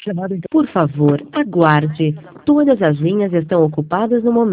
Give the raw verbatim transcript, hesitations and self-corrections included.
Por favor, aguarde. Todas as linhas estão ocupadas no momento.